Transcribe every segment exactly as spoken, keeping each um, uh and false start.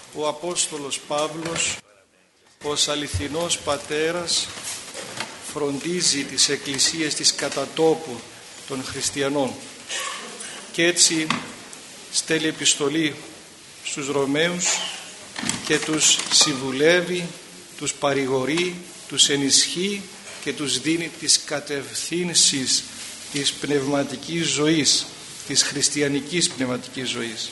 ο Απόστολος Παύλος ως αληθινός πατέρας φροντίζει τις εκκλησίες της κατατόπου των χριστιανών και έτσι στέλνει επιστολή στους Ρωμαίους και τους συμβουλεύει, τους παρηγορεί, τους ενισχύει και τους δίνει τις κατευθύνσεις της πνευματικής ζωής, της χριστιανικής πνευματικής ζωής.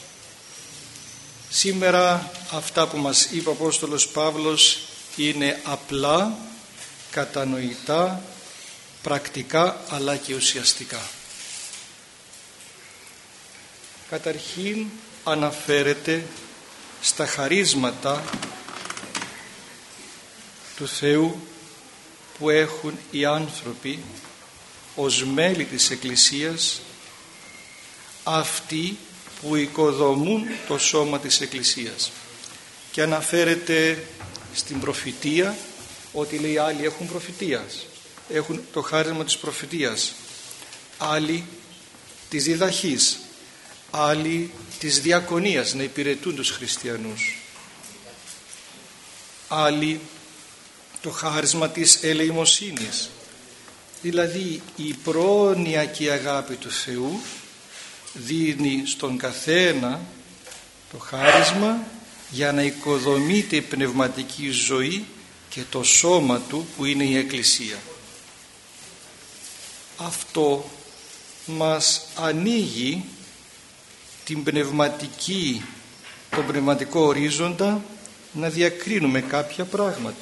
Σήμερα αυτά που μας είπε ο Απόστολος Παύλος είναι απλά, κατανοητά, πρακτικά αλλά και ουσιαστικά. Καταρχήν αναφέρεται στα χαρίσματα του Θεού που έχουν οι άνθρωποι ως μέλη της Εκκλησίας, αυτοί που οικοδομούν το σώμα της Εκκλησίας, και αναφέρεται στην προφητεία, ότι λέει άλλοι έχουν προφητείας, έχουν το χάρισμα της προφητείας, άλλοι της διδαχής, άλλοι της διακονίας, να υπηρετούν τους χριστιανούς, άλλοι το χάρισμα της ελεημοσύνης, δηλαδή η πρόνοια και η αγάπη του Θεού δίνει στον καθένα το χάρισμα για να οικοδομείται η πνευματική ζωή και το σώμα του που είναι η Εκκλησία. Αυτό μας ανοίγει την πνευματική, τον πνευματικό ορίζοντα να διακρίνουμε κάποια πράγματα.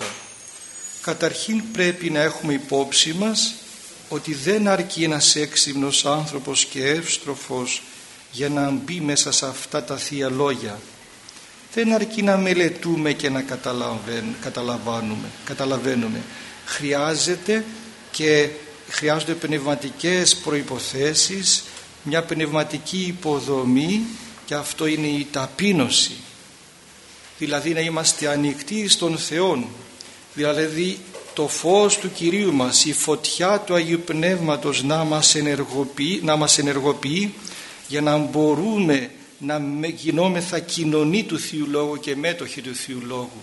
Καταρχήν πρέπει να έχουμε υπόψη μας ότι δεν αρκεί ένας έξυπνος άνθρωπος και εύστροφος για να μπει μέσα σε αυτά τα θεία λόγια. Δεν αρκεί να μελετούμε και να καταλαβαίνουμε, καταλαβαίνουμε. Χρειάζεται και χρειάζονται πνευματικές προϋποθέσεις, μια πνευματική υποδομή, και αυτό είναι η ταπείνωση. Δηλαδή να είμαστε ανοιχτοί στον Θεό, δηλαδή το φως του Κυρίου μας, η φωτιά του Αγίου Πνεύματος να μας ενεργοποιεί, να μας ενεργοποιεί για να μπορούμε να γινόμεθα κοινωνοί του Θείου Λόγου και μέτοχοι του Θείου Λόγου.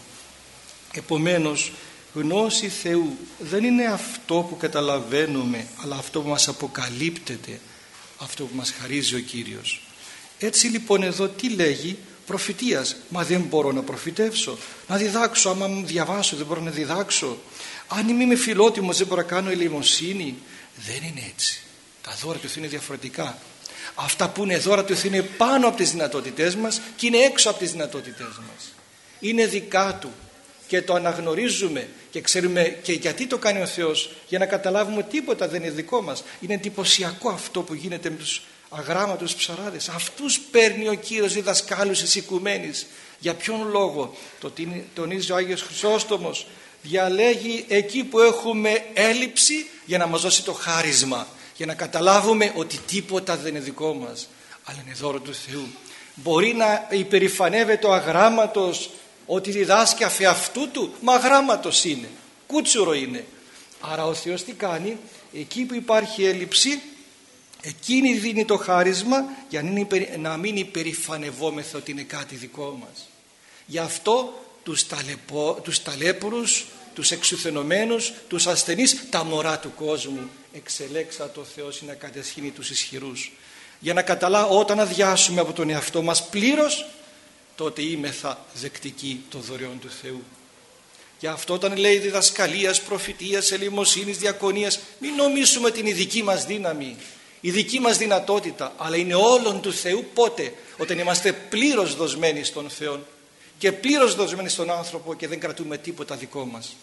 Επομένως, γνώση Θεού δεν είναι αυτό που καταλαβαίνουμε, αλλά αυτό που μας αποκαλύπτεται, αυτό που μας χαρίζει ο Κύριος. Έτσι λοιπόν εδώ τι λέγει? Προφητείας. Μα δεν μπορώ να προφητεύσω, να διδάξω, άμα διαβάσω δεν μπορώ να διδάξω, αν είμαι φιλότιμος δεν μπορώ να κάνω ελεημοσύνη. Δεν είναι έτσι. Τα δώρα του Θεού είναι διαφορετικά. Αυτά που είναι δώρα του Θεού είναι πάνω από τις δυνατότητές μας και είναι έξω από τις δυνατότητές μας. Είναι δικά Του και το αναγνωρίζουμε και ξέρουμε και γιατί το κάνει ο Θεός, για να καταλάβουμε ότι τίποτα δεν είναι δικό μας. Είναι εντυπωσιακό αυτό που γίνεται με τους αγράμματους ψαράδες. Αυτούς παίρνει ο Κύριος διδασκάλους της οικουμένης. Για ποιον λόγο? Το τονίζει ο Άγιος Χρυσόστομος. Διαλέγει εκεί που έχουμε έλλειψη για να μας δώσει το χάρισμα, για να καταλάβουμε ότι τίποτα δεν είναι δικό μας, αλλά είναι δώρο του Θεού. Μπορεί να υπερηφανεύεται ο αγράμματος ότι διδάσκει αφ' αυτού του, μα αγράμματος είναι, κούτσουρο είναι. Άρα ο Θεός τι κάνει? Εκεί που υπάρχει έλλειψη, εκείνη δίνει το χάρισμα για να μην υπερηφανευόμεθα ότι είναι κάτι δικό μας. Γι' αυτό τους, ταλαιπω, τους ταλέπορους, τους εξουθενωμένους, τους ασθενείς, τα μωρά του κόσμου εξελέξα το Θεός να κατεσχύνει τους ισχυρούς. Για να καταλάβω, όταν αδειάσουμε από τον εαυτό μας πλήρως, τότε είμεθα δεκτικοί των δωρεών του Θεού. Γι' αυτό όταν λέει διδασκαλίας, προφητείας, ελεημοσύνης, διακονίας, μην νομίσουμε ότι είναι η δική μας δύναμη, η δική μας δυνατότητα, αλλά είναι όλων του Θεού. Πότε? Όταν είμαστε πλήρως δοσμένοι στον Θεό και πλήρως δοσμένοι στον άνθρωπο και δεν κρατούμε τίποτα δικό μας.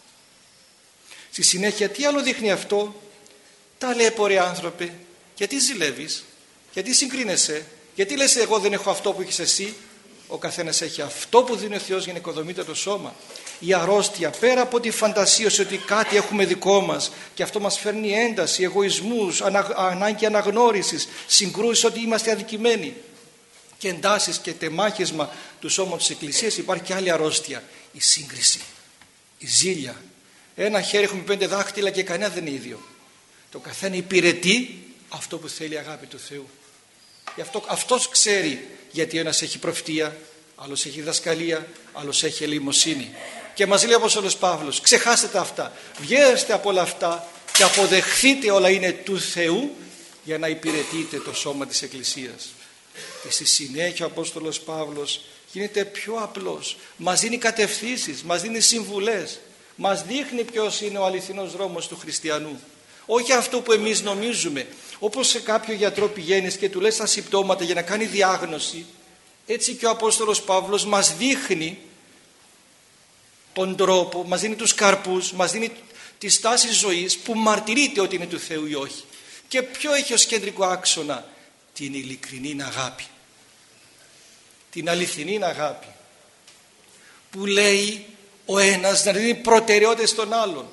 Στη συνέχεια τι άλλο δείχνει αυτό? Ταλέπορε άνθρωπε, γιατί ζηλεύεις, γιατί συγκρίνεσαι, γιατί λες εγώ δεν έχω αυτό που έχεις εσύ? Ο καθένας έχει αυτό που δίνει ο Θεός για να οικοδομείται το σώμα. Η αρρώστια, πέρα από τη φαντασίωση ότι κάτι έχουμε δικό μας και αυτό μας φέρνει ένταση, εγωισμούς, ανα, ανάγκη αναγνώρισης, συγκρούσεις ότι είμαστε αδικημένοι και εντάσεις και τεμάχισμα του σώματος της Εκκλησίας, υπάρχει και άλλη αρρώστια, η σύγκριση, η ζήλια. Ένα χέρι έχουμε πέντε δάχτυλα και κανένα δεν είναι ίδιο. Το καθένα υπηρετεί αυτό που θέλει η αγάπη του Θεού. Γι' αυτό αυτός ξέρει γιατί ένας έχει προφητεία, άλλος έχει διδασκαλία, άλλος έχει ελεημοσύνη. Και μας λέει ο Απόστολος Παύλος, ξεχάστε τα αυτά, βγαίνετε από όλα αυτά και αποδεχθείτε όλα είναι του Θεού για να υπηρετείτε το σώμα της Εκκλησίας. Και στη συνέχεια ο Απόστολος Παύλος γίνεται πιο απλός, μας δίνει κατευθύνσεις, μας δίνει συμβουλές, μας δείχνει ποιος είναι ο αληθινός δρόμος του χριστιανού. Όχι αυτό που εμείς νομίζουμε. Όπως σε κάποιο γιατρό πηγαίνεις και του λες τα συμπτώματα για να κάνει διάγνωση, έτσι και ο Απόστολος Παύλος μας δείχνει τον τρόπο, μας δίνει τους καρπούς, μας δίνει τη στάση ζωής που μαρτυρείται ότι είναι του Θεού ή όχι. Και ποιο έχει ως κεντρικό άξονα? Την ειλικρινή αγάπη, την αληθινή αγάπη, που λέει ο ένας να δίνει προτεραιότητες στον άλλον.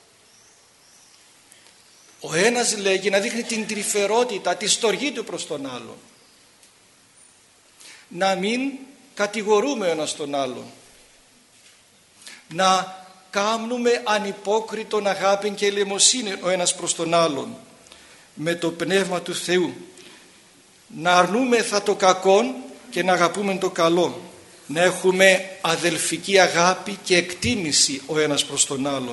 Ο ένας λέγει να δείχνει την τρυφερότητα, τη στοργή του προς τον άλλον. Να μην κατηγορούμε ο ένας τον άλλον. Να κάνουμε ανυπόκριτον αγάπη και ελεημοσύνη ο ένας προς τον άλλον με το Πνεύμα του Θεού. Να αρνούμεθα το κακό και να αγαπούμε το καλό. Να έχουμε αδελφική αγάπη και εκτίμηση ο ένας προς τον άλλον.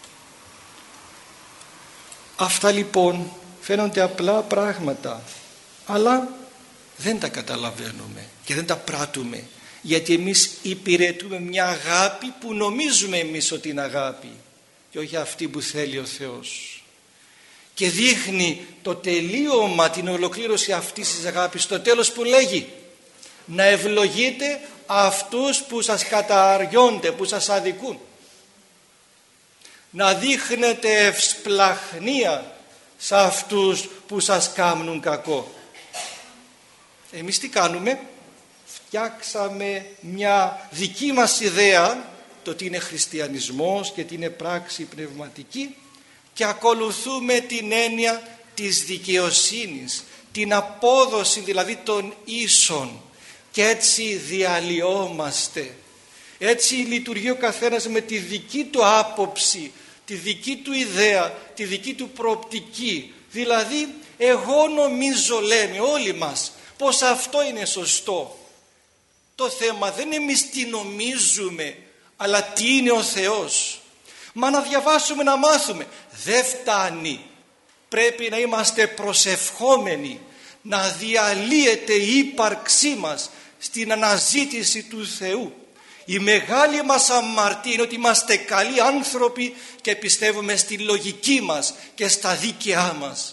Αυτά λοιπόν φαίνονται απλά πράγματα, αλλά δεν τα καταλαβαίνουμε και δεν τα πράττουμε, γιατί εμείς υπηρετούμε μια αγάπη που νομίζουμε εμείς ότι είναι αγάπη και όχι αυτή που θέλει ο Θεός. Και δείχνει το τελείωμα, την ολοκλήρωση αυτής της αγάπης στο τέλος που λέγει να ευλογείτε αυτούς που σας καταργιώνται, που σας αδικούν. Να δείχνετε ευσπλαχνία σε αυτούς που σας κάνουν κακό. Εμείς τι κάνουμε? Φτιάξαμε μια δική μας ιδέα το τι είναι χριστιανισμός και τι είναι πράξη πνευματική και ακολουθούμε την έννοια της δικαιοσύνης, την απόδοση δηλαδή των ίσων, και έτσι διαλυόμαστε. Έτσι λειτουργεί ο καθένας με τη δική του άποψη, τη δική του ιδέα, τη δική του προοπτική. Δηλαδή εγώ νομίζω, λέμε όλοι μας, πως αυτό είναι σωστό. Το θέμα δεν είναι εμείς τι νομίζουμε, αλλά τι είναι ο Θεός. Μα να διαβάσουμε, να μάθουμε δεν φτάνει. Πρέπει να είμαστε προσευχόμενοι, να διαλύεται η ύπαρξή μας στην αναζήτηση του Θεού. Η μεγάλη μας αμαρτία είναι ότι είμαστε καλοί άνθρωποι και πιστεύουμε στη λογική μας και στα δίκαιά μας.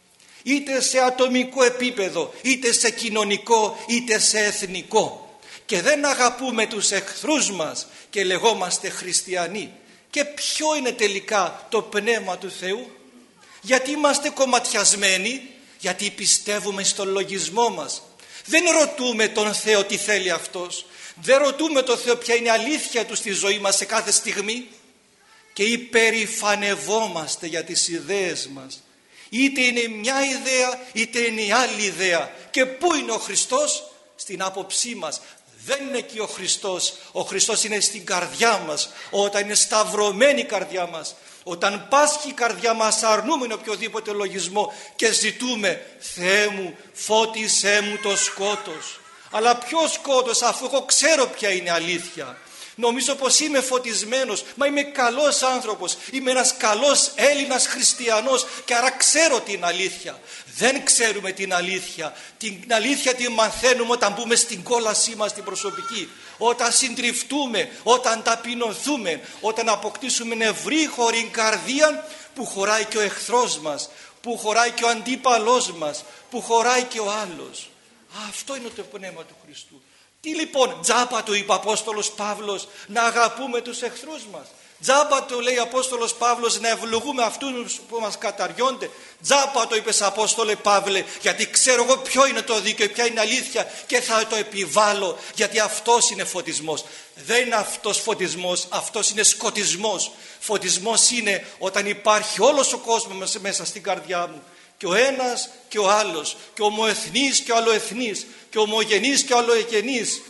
Είτε σε ατομικό επίπεδο, είτε σε κοινωνικό, είτε σε εθνικό. Και δεν αγαπούμε τους εχθρούς μας και λεγόμαστε χριστιανοί. Και ποιο είναι τελικά το πνεύμα του Θεού? Γιατί είμαστε κομματιασμένοι? Γιατί πιστεύουμε στον λογισμό μας. Δεν ρωτούμε τον Θεό τι θέλει αυτός. Δεν ρωτούμε τον Θεό ποια είναι η αλήθεια του στη ζωή μας σε κάθε στιγμή. Και υπερηφανευόμαστε για τις ιδέες μας. Είτε είναι μια ιδέα είτε είναι η άλλη ιδέα. Και πού είναι ο Χριστός? Στην άποψή μας. Δεν είναι εκεί ο Χριστός. Ο Χριστός είναι στην καρδιά μας. Όταν είναι σταυρωμένη η καρδιά μας, όταν πάσχει η καρδιά μας, αρνούμε οποιοδήποτε λογισμό και ζητούμε Θεέ μου φώτισέ μου το σκότος. Αλλά ποιο σκότος, αφού εγώ ξέρω ποια είναι αλήθεια? Νομίζω πως είμαι φωτισμένος, μα είμαι καλός άνθρωπος, είμαι ένας καλός Έλληνας χριστιανός και άρα ξέρω την αλήθεια. Δεν ξέρουμε την αλήθεια. Την αλήθεια την μαθαίνουμε όταν μπούμε στην κόλασή μας την προσωπική, όταν συντριφτούμε, όταν ταπεινωθούμε, όταν αποκτήσουμε νευρύχωρη καρδία που χωράει και ο εχθρός μας, που χωράει και ο αντίπαλός μας, που χωράει και ο άλλος. Αυτό είναι το πνεύμα του Χριστού. Τι λοιπόν, τζάπα του είπε ο Απόστολος Παύλος να αγαπούμε τους εχθρούς μας? Τζάπα το λέει ο Απόστολος Παύλος να ευλογούμε αυτούς που μας καταριώνται? Τζάπα το είπες Απόστολε Παύλε, γιατί ξέρω εγώ ποιο είναι το δίκαιο, ποια είναι αλήθεια και θα το επιβάλλω, γιατί αυτός είναι φωτισμός. Δεν είναι αυτός φωτισμός, αυτός είναι σκοτισμός. Φωτισμός είναι όταν υπάρχει όλος ο κόσμος μέσα στην καρδιά μου, και ο ένας και ο άλλος, και ομοεθνής και ο αλλοεθνής, και ομογενής και ο αλλοεγενής,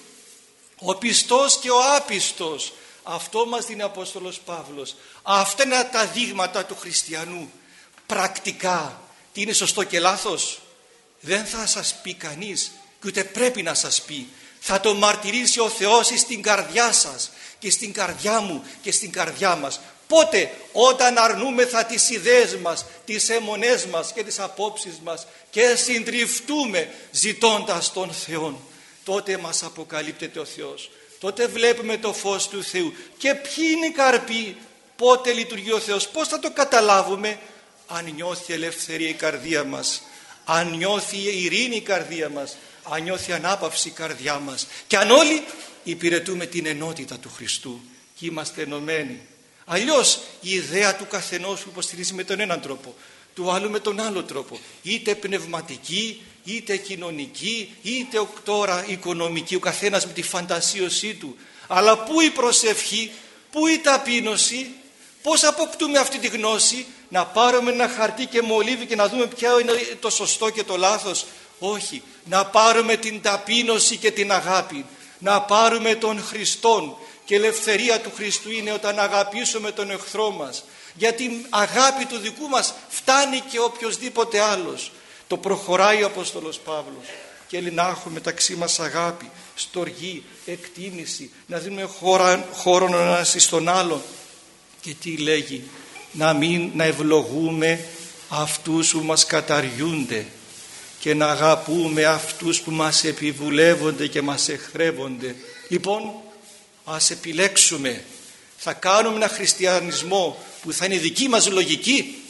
ο πιστός και ο άπιστος. Αυτό μας δίνει ο Απόστολος Παύλος. Αυτά είναι τα δείγματα του χριστιανού. Πρακτικά τι είναι σωστό και λάθος δεν θα σας πει κανείς και ούτε πρέπει να σας πει. Θα το μαρτυρήσει ο Θεός στην καρδιά σας και στην καρδιά μου και στην καρδιά μας. Πότε? Όταν αρνούμεθα τις ιδέες μας, τις αιμονές μας και τις απόψεις μας και συντριφτούμε ζητώντας τον Θεό, τότε μας αποκαλύπτεται ο Θεός. Τότε βλέπουμε το φως του Θεού. Και ποιοι είναι οι καρποί? Πότε λειτουργεί ο Θεός? Πώς θα το καταλάβουμε? Αν νιώθει ελευθερία η καρδία μας, αν νιώθει ειρήνη η καρδία μας, αν νιώθει ανάπαυση η καρδιά μας, και αν όλοι υπηρετούμε την ενότητα του Χριστού και είμαστε ενωμένοι. Αλλιώς η ιδέα του καθενός που υποστηρίζει με τον έναν τρόπο, του άλλου με τον άλλο τρόπο, είτε πνευματική, είτε κοινωνική, είτε τώρα οικονομική, ο καθένας με τη φαντασίωσή του. Αλλά πού η προσευχή, πού η ταπείνωση? Πώς αποκτούμε αυτή τη γνώση? Να πάρουμε ένα χαρτί και μολύβι και να δούμε ποιο είναι το σωστό και το λάθος? Όχι, να πάρουμε την ταπείνωση και την αγάπη, να πάρουμε τον Χριστόν. Και η ελευθερία του Χριστού είναι όταν αγαπήσουμε τον εχθρό μας, γιατί η αγάπη του δικού μας φτάνει και οποιοσδήποτε άλλος. Το προχωράει ο Απόστολος Παύλος και λέει να έχουμε μεταξύ μας αγάπη, στοργή, εκτίμηση, να δίνουμε χώρο, χώρο ένας στον άλλο. Και τι λέγει? Να μην να ευλογούμε αυτούς που μας καταριούνται και να αγαπούμε αυτούς που μας επιβουλεύονται και μας εχθρεύονται. Λοιπόν, ας επιλέξουμε. Θα κάνουμε ένα χριστιανισμό που θα είναι δική μας λογική,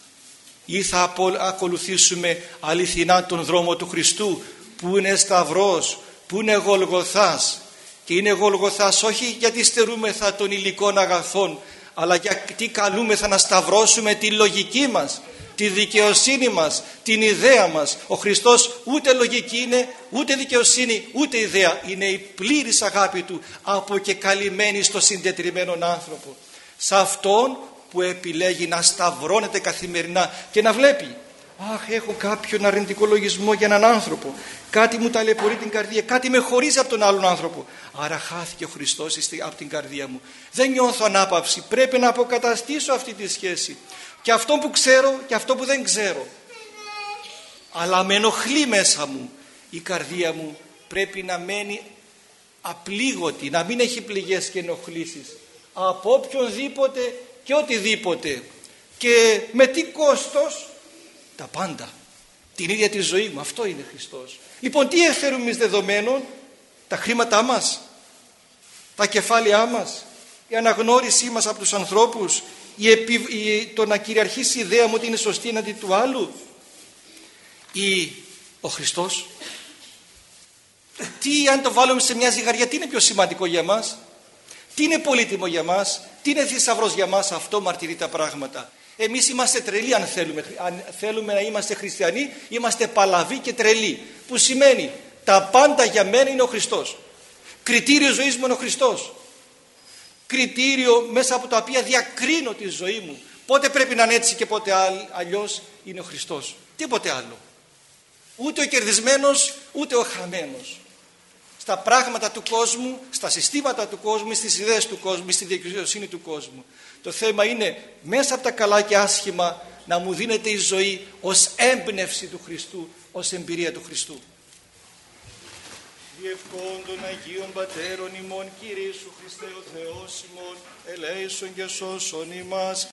ή θα ακολουθήσουμε αληθινά τον δρόμο του Χριστού, που είναι σταυρός, που είναι Γολγοθάς? Και είναι Γολγοθάς όχι γιατί στερούμεθα των υλικών αγαθών, αλλά γιατί καλούμεθα να σταυρώσουμε τη λογική μας, τη δικαιοσύνη μας, την ιδέα μας. Ο Χριστός ούτε λογική είναι, ούτε δικαιοσύνη, ούτε ιδέα. Είναι η πλήρης αγάπη του, αποκεκαλυμμένη στο συντετριμμένον άνθρωπο. Σε αυτόν που επιλέγει να σταυρώνεται καθημερινά και να βλέπει, αχ, έχω κάποιον αρνητικό λογισμό για έναν άνθρωπο, κάτι μου ταλαιπωρεί την καρδία, κάτι με χωρίζει από τον άλλον άνθρωπο, άρα χάθηκε ο Χριστός από την καρδία μου, δεν νιώθω ανάπαυση, πρέπει να αποκαταστήσω αυτή τη σχέση, και αυτό που ξέρω και αυτό που δεν ξέρω, αλλά με ενοχλεί μέσα μου. Η καρδία μου πρέπει να μένει απλήγωτη, να μην έχει πληγές και ενοχλήσεις από οποιονδήποτε και οτιδήποτε. Και με τι κόστος? Τα πάντα, την ίδια τη ζωή μου. Αυτό είναι Χριστός. Λοιπόν, τι έφερουμε εμείς δεδομένων? Τα χρήματά μας, τα κεφάλαιά μας, η αναγνώρισή μας από τους ανθρώπους, η επι... η... το να κυριαρχήσει η ιδέα μου ότι είναι σωστή εναντί του άλλου, ή ο Χριστός? Τι αν το βάλουμε σε μια ζυγαριά, τι είναι πιο σημαντικό για μας? Τι είναι πολύτιμο για μας? Τι είναι θησαυρός για μας? Αυτό μαρτυρεί τα πράγματα. Εμείς είμαστε τρελοί αν θέλουμε, αν θέλουμε να είμαστε χριστιανοί, είμαστε παλαβοί και τρελοί, που σημαίνει τα πάντα για μένα είναι ο Χριστός. Κριτήριο ζωής μου είναι ο Χριστός. Κριτήριο μέσα από τα οποία διακρίνω τη ζωή μου. Πότε πρέπει να είναι έτσι και πότε αλλιώς είναι ο Χριστός. Τίποτε άλλο. Ούτε ο κερδισμένος, ούτε ο χαμένος. Στα πράγματα του κόσμου, στα συστήματα του κόσμου, στις ιδέες του κόσμου, στη δικαιοσύνη του κόσμου. Το θέμα είναι μέσα από τα καλά και άσχημα να μου δίνεται η ζωή ως έμπνευση του Χριστού, ως εμπειρία του Χριστού. Διευκόν των Αγίων Πατέρων ημών, Κύριε Ιησού Χριστέ ο Θεός ημών, ελέησον και σώσον ημάς.